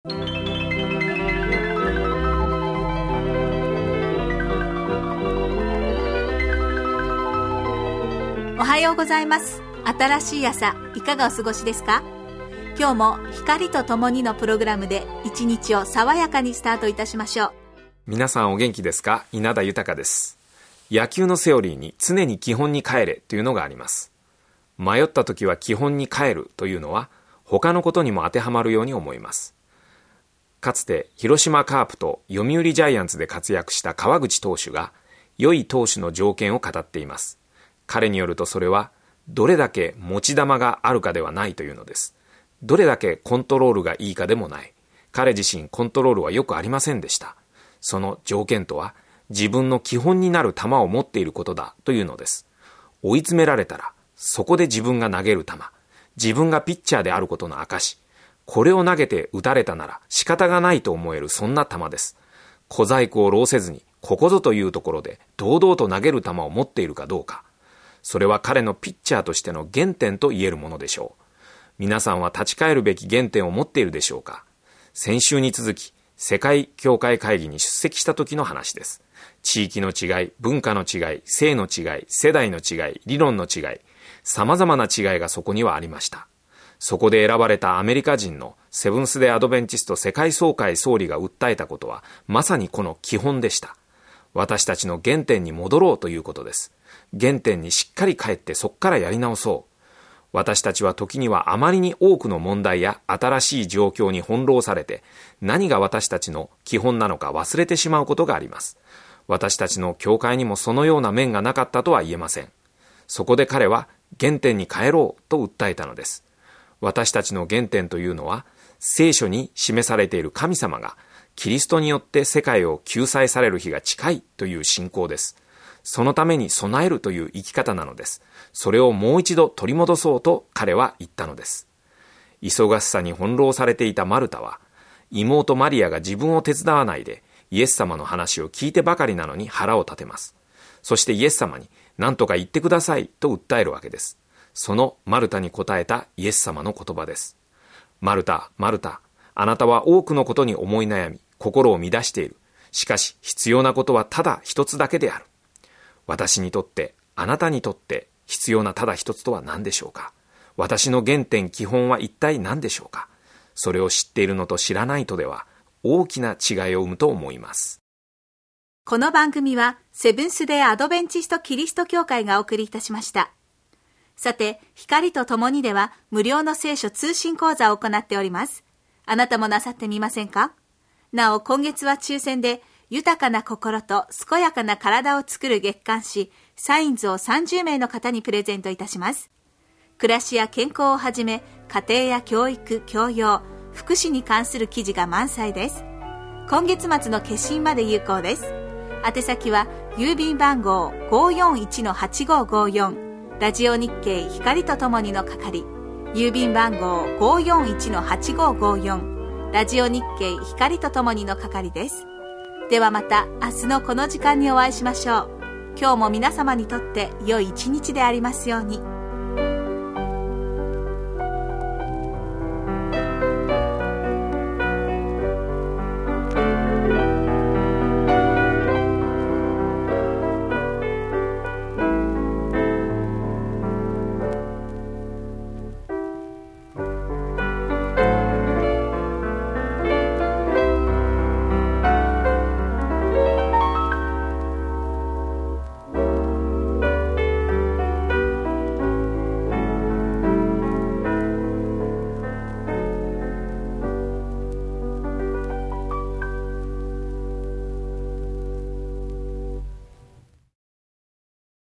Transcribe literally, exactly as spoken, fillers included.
おはようございます。新しい朝、いかがお過ごしですか？今日も光とともにのプログラムで一日を爽やかにスタートいたしましょう。 皆さんお元気ですか？稲田豊です。野球のセオリーに常に基本に帰れというのがあります。迷った時は基本に帰るというのは他のことにも当てはまるように思います。かつて広島カープと読売ジャイアンツで活躍した川口投手が良い投手の条件を語っています。彼によるとそれはどれだけ持ち球があるかではないというのです。どれだけコントロールがいいかでもない。彼自身コントロールはよくありませんでした。その条件とは自分の基本になる球を持っていることだというのです。追い詰められたらそこで自分が投げる球、自分がピッチャーであることの証、これを投げて打たれたなら仕方がないと思えるそんな球です。小細工を浪せずにここぞというところで堂々と投げる球を持っているかどうか。それは彼のピッチャーとしての原点と言えるものでしょう。皆さんは立ち返るべき原点を持っているでしょうか？先週に続き、世界協会会議に出席した時の話です。地域の違い、文化の違い、性の違い、世代の違い、理論の違い、様々な違いがそこにはありました。そこで選ばれたアメリカ人のセブンスデーアドベンチスト世界総会総理が訴えたことは、まさにこの基本でした。私たちの原点に戻ろうということです。原点にしっかり帰ってそこからやり直そう。私たちは時にはあまりに多くの問題や新しい状況に翻弄されて、何が私たちの基本なのか忘れてしまうことがあります。私たちの教会にもそのような面がなかったとは言えません。そこで彼は原点に帰ろうと訴えたのです。私たちの原点というのは、聖書に示されている神様がキリストによって世界を救済される日が近いという信仰です。そのために備えるという生き方なのです。それをもう一度取り戻そうと彼は言ったのです。忙しさに翻弄されていたマルタは、妹マリアが自分を手伝わないでイエス様の話を聞いてばかりなのに腹を立てます。そしてイエス様に何とか言ってくださいと訴えるわけです。そのマルタに答えたイエス様の言葉です。マルタ、マルタ、あなたは多くのことに思い悩み、心を乱している。しかし必要なことはただ一つだけである。私にとって、あなたにとって必要なただ一つとは何でしょうか？私の原点基本は一体何でしょうか？それを知っているのと知らないとでは大きな違いを生むと思います。 この番組はセブンスデーアドベンチストキリスト教会がお送りいたしました。さて、光とともにでは無料の聖書通信講座を行っております。あなたもなさってみませんか？なお、今月は抽選で豊かな心と健やかな体を作る月刊誌サインズをさんじゅうめいの方にプレゼントいたします。暮らしや健康をはじめ、家庭や教育、教養、福祉に関する記事が満載です。今月末の決心まで有効です。宛先は郵便番号 ごーよんいちのはちごーごーよん ラジオ日経光とともにの係、郵便番号 ごーよんいちのはちごーごーよん ラジオ日経光とともにの係です。ではまた明日のこの時間にお会いしましょう。今日も皆様にとって良い一日でありますように。